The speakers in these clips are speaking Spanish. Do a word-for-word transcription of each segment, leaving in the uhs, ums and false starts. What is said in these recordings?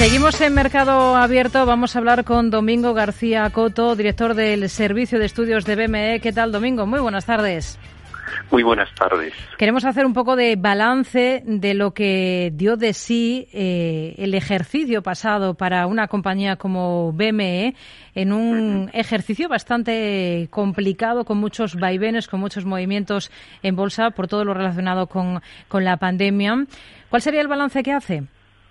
Seguimos en Mercado Abierto. Vamos a hablar con Domingo García Coto, director del Servicio de Estudios de B M E. ¿Qué tal, Domingo? Muy buenas tardes. Muy buenas tardes. Queremos hacer un poco de balance de lo que dio de sí eh, el ejercicio pasado para una compañía como B M E, en un ejercicio bastante complicado, con muchos vaivenes, con muchos movimientos en bolsa por todo lo relacionado con, con la pandemia. ¿Cuál sería el balance que hace?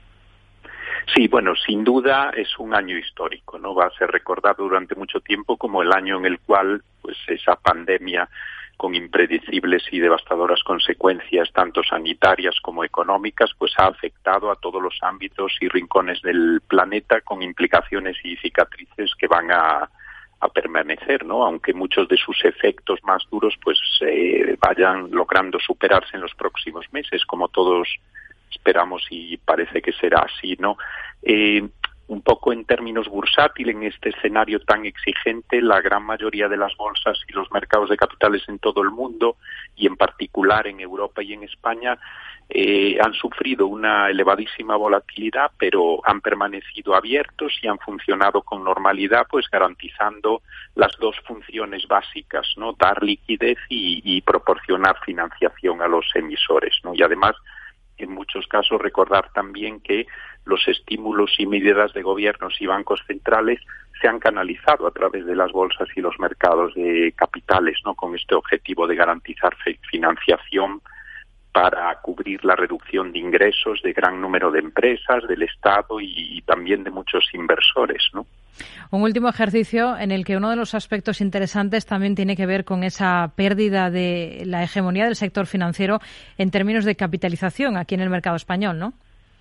Sí, bueno, sin duda es un año histórico, ¿no? Va a ser recordado durante mucho tiempo como el año en el cual, pues, esa pandemia con impredecibles y devastadoras consecuencias, tanto sanitarias como económicas, pues ha afectado a todos los ámbitos y rincones del planeta, con implicaciones y cicatrices que van a, a permanecer, ¿no? Aunque muchos de sus efectos más duros, pues, eh, vayan logrando superarse en los próximos meses, como todos esperamos y parece que será así, ¿no? Eh, un poco en términos bursátiles, en este escenario tan exigente, la gran mayoría de las bolsas y los mercados de capitales en todo el mundo, y en particular en Europa y en España, eh, han sufrido una elevadísima volatilidad, pero han permanecido abiertos y han funcionado con normalidad, pues garantizando las dos funciones básicas, ¿no? Dar liquidez y, y proporcionar financiación a los emisores, ¿no? Y además, en muchos casos, recordar también que los estímulos y medidas de gobiernos y bancos centrales se han canalizado a través de las bolsas y los mercados de capitales, ¿no? Con este objetivo de garantizar financiación para cubrir la reducción de ingresos de gran número de empresas, del Estado y, y también de muchos inversores, ¿no? Un último ejercicio en el que uno de los aspectos interesantes también tiene que ver con esa pérdida de la hegemonía del sector financiero en términos de capitalización aquí en el mercado español, ¿no?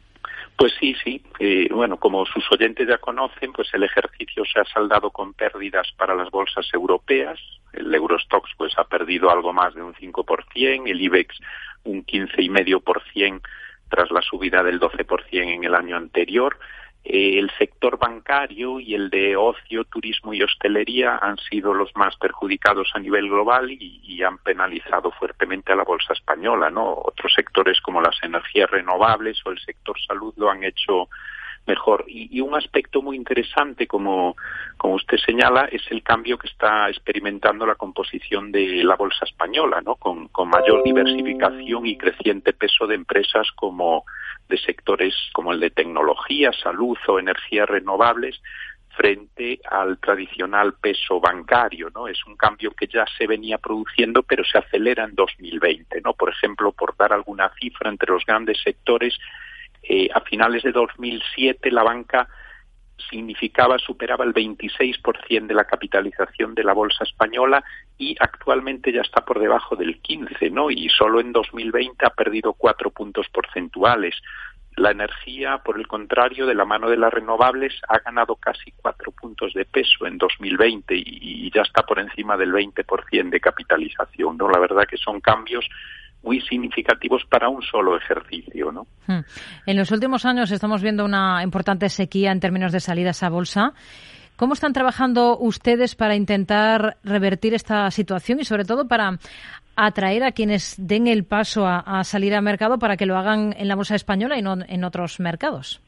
Pues sí, sí. Eh, bueno, como sus oyentes ya conocen, pues el ejercicio se ha saldado con pérdidas para las bolsas europeas. El Eurostoxx pues ha perdido algo más de un cinco por ciento, el IBEX un quince coma cinco por ciento tras la subida del doce por ciento en el año anterior. Eh, el sector bancario y el de ocio, turismo y hostelería han sido los más perjudicados a nivel global y, y han penalizado fuertemente a la bolsa española, ¿no? Otros sectores como las energías renovables o el sector salud lo han hecho mejor. Y, y un aspecto muy interesante, como, como usted señala, es el cambio que está experimentando la composición de la bolsa española, ¿no? Con, con mayor diversificación y creciente peso de empresas como de sectores como el de tecnología, salud o energías renovables, frente al tradicional peso bancario, ¿no? Es un cambio que ya se venía produciendo, pero se acelera en dos mil veinte, ¿no? Por ejemplo, por dar alguna cifra entre los grandes sectores, eh, a finales de dos mil siete la banca significaba, superaba el veintiséis por ciento de la capitalización de la bolsa española y actualmente ya está por debajo del quince por ciento, ¿no? Y solo en dos mil veinte ha perdido cuatro puntos porcentuales. La energía, por el contrario, de la mano de las renovables, ha ganado casi cuatro puntos de peso en dos mil veinte y, y ya está por encima del veinte por ciento de capitalización, ¿no? La verdad que son cambios muy significativos para un solo ejercicio, ¿no? En los últimos años estamos viendo una importante sequía en términos de salidas a bolsa. ¿Cómo están trabajando ustedes para intentar revertir esta situación y, sobre todo, para atraer a quienes den el paso a, a salir al mercado para que lo hagan en la bolsa española y no en otros mercados?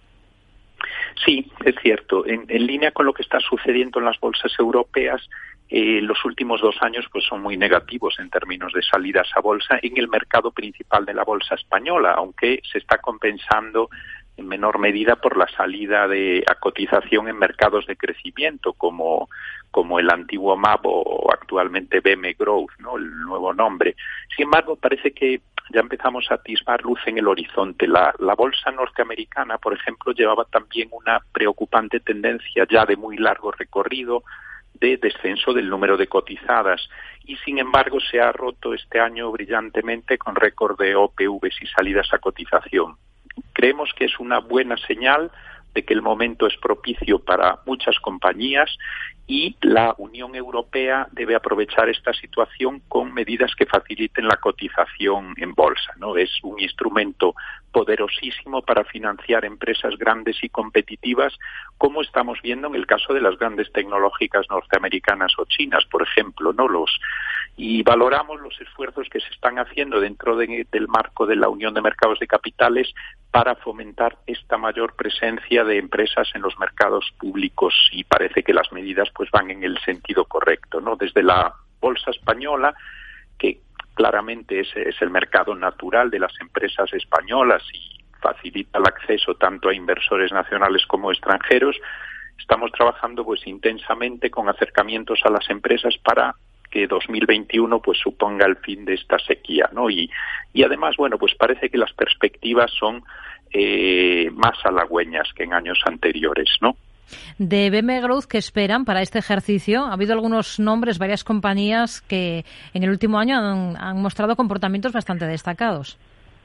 Sí, es cierto. En, en línea con lo que está sucediendo en las bolsas europeas, Eh, los últimos dos años pues son muy negativos en términos de salidas a bolsa en el mercado principal de la bolsa española, aunque se está compensando en menor medida por la salida de a cotización en mercados de crecimiento como como el antiguo M A B o actualmente B M Growth, ¿no? El nuevo nombre. Sin embargo, parece que ya empezamos a atisbar luz en el horizonte. La, la bolsa norteamericana, por ejemplo, llevaba también una preocupante tendencia ya de muy largo recorrido de descenso del número de cotizadas y, sin embargo, se ha roto este año brillantemente con récord de O P Vs y salidas a cotización. Creemos que es una buena señal de que el momento es propicio para muchas compañías y la Unión Europea debe aprovechar esta situación con medidas que faciliten la cotización en bolsa, ¿no? Es un instrumento poderosísimo para financiar empresas grandes y competitivas, como estamos viendo en el caso de las grandes tecnológicas norteamericanas o chinas, por ejemplo, ¿no? Los y valoramos los esfuerzos que se están haciendo dentro de, del marco de la Unión de Mercados de Capitales para fomentar esta mayor presencia de empresas en los mercados públicos, y parece que las medidas pues van en el sentido correcto, ¿no? Desde la bolsa española, que claramente es, es el mercado natural de las empresas españolas y facilita el acceso tanto a inversores nacionales como extranjeros, estamos trabajando pues intensamente con acercamientos a las empresas para que dos mil veintiuno pues suponga el fin de esta sequía, ¿no? Y, y además, bueno, pues parece que las perspectivas son eh, más halagüeñas que en años anteriores, ¿no? De B M Growth, ¿qué esperan para este ejercicio? Ha habido algunos nombres, varias compañías que en el último año han, han mostrado comportamientos bastante destacados.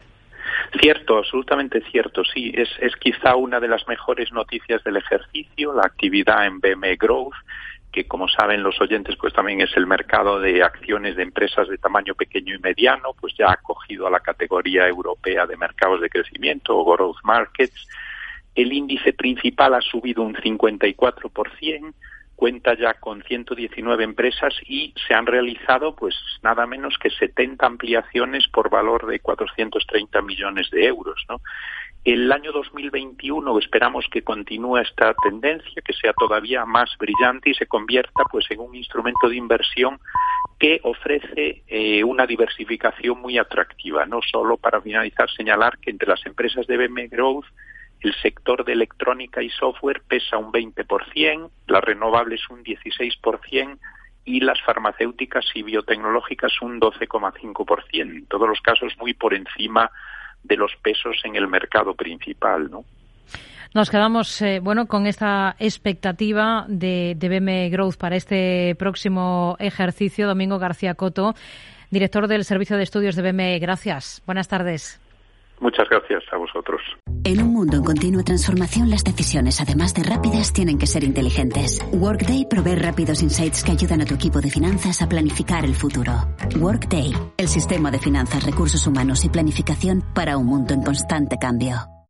Cierto, absolutamente cierto, sí. Es, es quizá una de las mejores noticias del ejercicio, la actividad en B M Growth, que como saben los oyentes, pues también es el mercado de acciones de empresas de tamaño pequeño y mediano, pues ya ha acogido a la categoría europea de mercados de crecimiento o Growth Markets. El índice principal ha subido un cincuenta y cuatro por ciento, cuenta ya con ciento diecinueve empresas y se han realizado pues nada menos que setenta ampliaciones por valor de cuatrocientos treinta millones de euros, ¿no? El año dos mil veintiuno esperamos que continúe esta tendencia, que sea todavía más brillante y se convierta pues en un instrumento de inversión que ofrece eh, una diversificación muy atractiva. No solo, para finalizar, señalar que entre las empresas de B M Growth el sector de electrónica y software pesa un veinte por ciento, las renovables un dieciséis por ciento y las farmacéuticas y biotecnológicas un doce coma cinco por ciento. En todos los casos muy por encima de los pesos en el mercado principal, ¿no? Nos quedamos eh, bueno con esta expectativa de, de B M Growth para este próximo ejercicio. Domingo García Coto, director del Servicio de Estudios de B M E. Gracias. Buenas tardes. Muchas gracias a vosotros. En un mundo en continua transformación, las decisiones, además de rápidas, tienen que ser inteligentes. Workday provee rápidos insights que ayudan a tu equipo de finanzas a planificar el futuro. Workday, el sistema de finanzas, recursos humanos y planificación para un mundo en constante cambio.